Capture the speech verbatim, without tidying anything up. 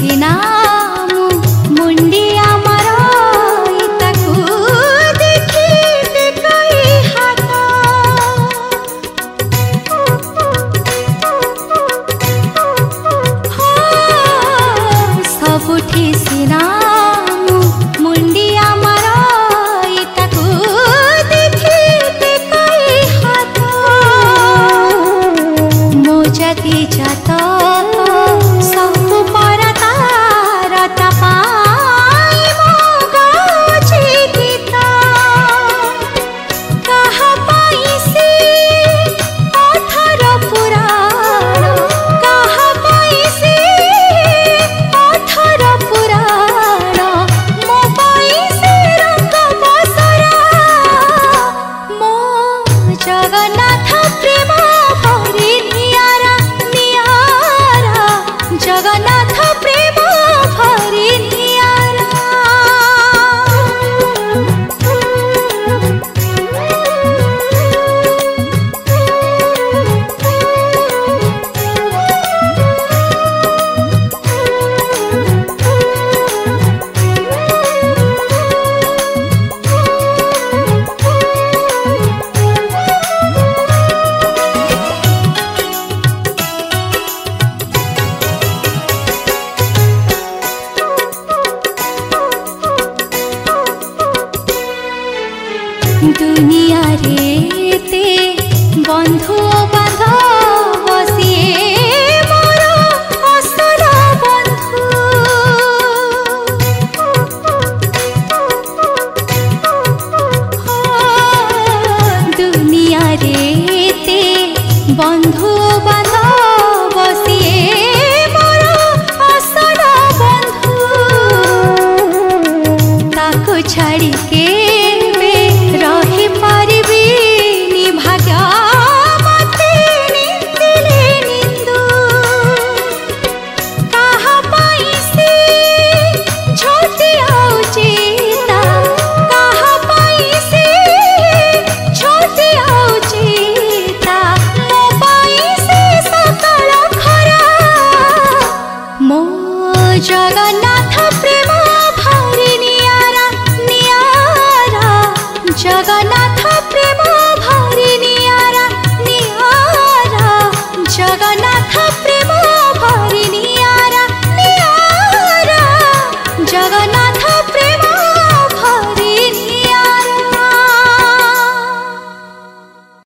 सिना मुंडिया मारो ताकू देखी देखई हाथ सबुठी सिना मुंडिया मारो ताकू देखी देखई हाथ मो जाति जात सब परता रता पाई मो गाउछि गीत कहा पाई से पथर पुराण कहा पाई से पथर पुराण मो पाई से रंग बसरा मो जगन्नाथ प्रेम भरी नियारा नियारा जगन्नाथ प्रेम भरी नियारा दुनिया रे ते बंधु बांधव बसिए मोर असल बंधु दुनिया रे ते बंधु बांधव